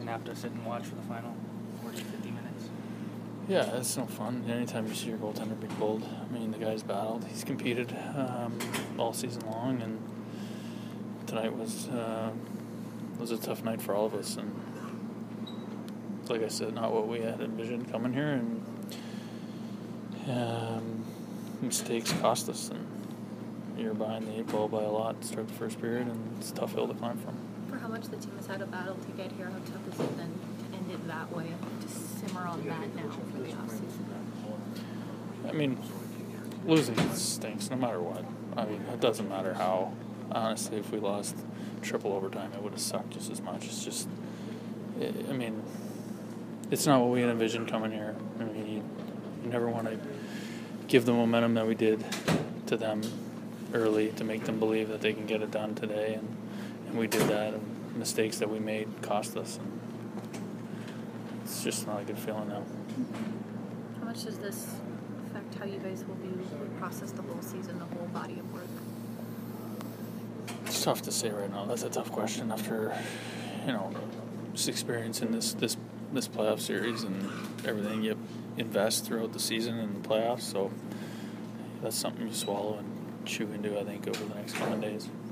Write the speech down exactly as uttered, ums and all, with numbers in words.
have to sit and watch for the final forty, fifty minutes? Yeah, it's no fun. Anytime you see your goaltender be pulled, I mean, the guy's battled. He's competed um, all season long, and tonight was uh, was a tough night for all of us. And like I said, not what we had envisioned coming here, and um, mistakes cost us. And you're behind the eight ball by a lot to start the first period, and it's a tough hill to climb from. For how much the team has had a battle to get here, how tough is it then to end it that way, to simmer on that now for the offseason? I mean, losing stinks no matter what. I mean, it doesn't matter how. Honestly, if we lost triple overtime, it would have sucked just as much. It's just, I mean, it's not what we had envisioned coming here. I mean, you, you never want to give the momentum that we did to them early to make them believe that they can get it done today, and, and we did that, and mistakes that we made cost us. And it's just not a good feeling now. How much does this affect how you guys will be process the whole season, the whole body of work? It's tough to say right now. That's a tough question after, you know, just experiencing this this this playoff series and everything you invest throughout the season and the playoffs. So that's something you swallow and chew into, I think, over the next coming days.